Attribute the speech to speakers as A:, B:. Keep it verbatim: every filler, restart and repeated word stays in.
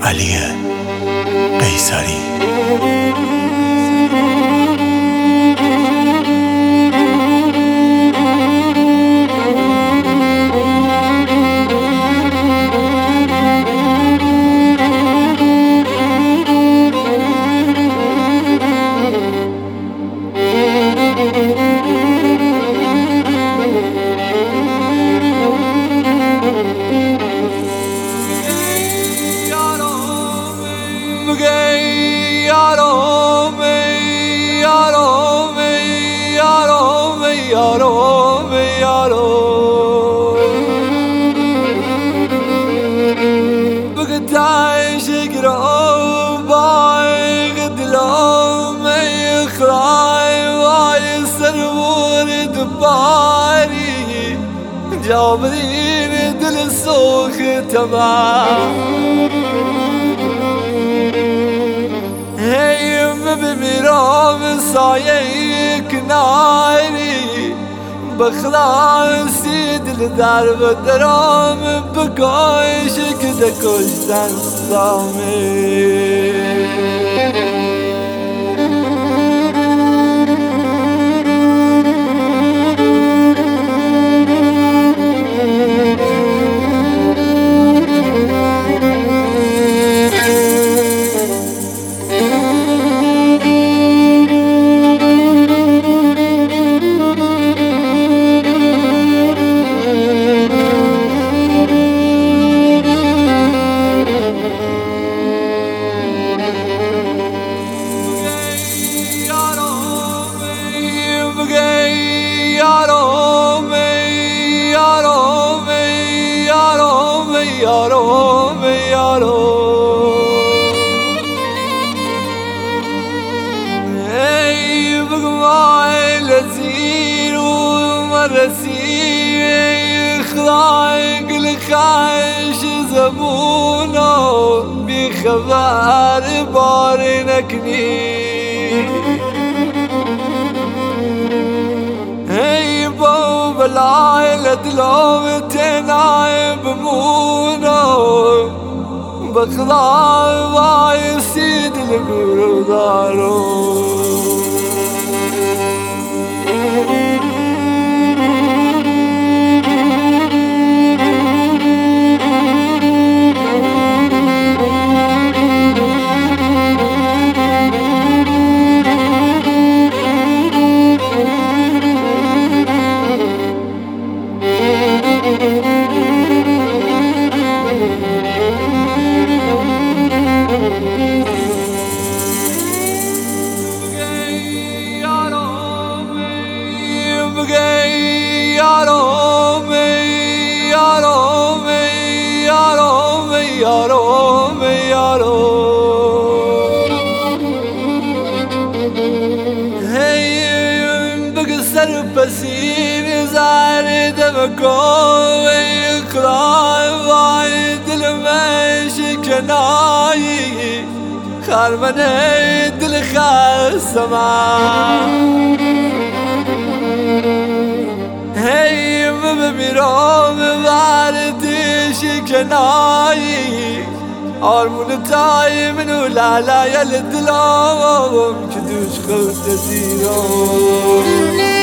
A: علی قیصری.
B: جابرين دل السوخ تمام هيم بمرام سايك ناري بخلاصي دل درب درام بكوشك دكوشتن صامي رسي خلاق لخايش زبونه بخبر بارنكني هي بو بالعائلة لو تنعب مونه بخلاق واي سيد القرو دارو بسين زار دمكو يقرأ وايد المشي كناي خرمني دل خسما هي بميرام واردش كناي آرمون تای منو لالا یل دلام کدوش خود زیرام